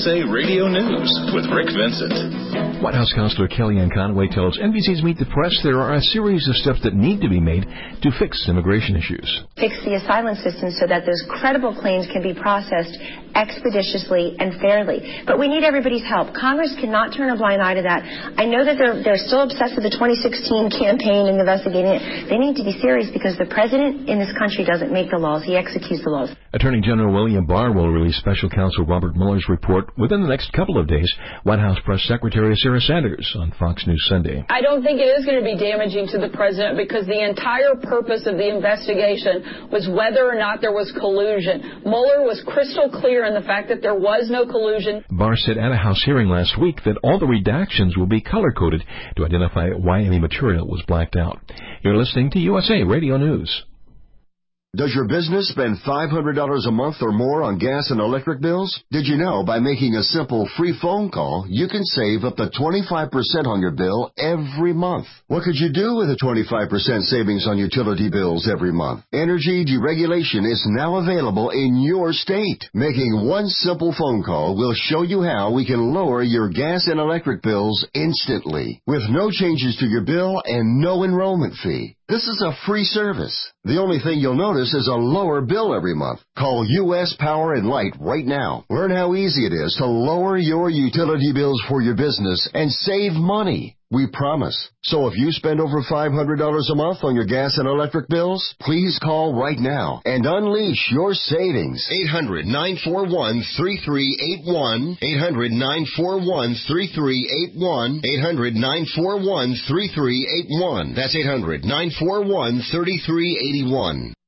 USA Radio News with Rick Vincent. White House Counselor Kellyanne Conway tells NBC's Meet the Press there are a series of steps that need to be made to fix immigration issues. Fix the asylum system so that those credible claims can be processed expeditiously and fairly. But we need everybody's help. Congress cannot turn a blind eye to that. I know that they're still obsessed with the 2016 campaign and investigating it. They need to be serious because the president in this country doesn't make the laws. He executes the laws. Attorney General William Barr will release Special Counsel Robert Mueller's report within the next couple of days. White House Press Secretary Sarah Sanders on Fox News Sunday. I don't think it is going to be damaging to the president because the entire purpose of the investigation was whether or not there was collusion. Mueller was crystal clear in the fact that there was no collusion. Barr said at a House hearing last week that all the redactions will be color-coded to identify why any material was blacked out. You're listening to USA Radio News. Does your business spend $500 a month or more on gas and electric bills? Did you know by making a simple free phone call, you can save up to 25% on your bill every month? What could you do with a 25% savings on utility bills every month? Energy deregulation is now available in your state. Making one simple phone call will show you how we can lower your gas and electric bills instantly, with no changes to your bill and no enrollment fee. This is a free service. The only thing you'll notice is a lower bill every month. Call U.S. Power and Light right now. Learn how easy it is to lower your utility bills for your business and save money. We promise. So if you spend over $500 a month on your gas and electric bills, please call right now and unleash your savings. 800-941-3381. 800-941-3381. 800-941-3381. That's 800-941-3381.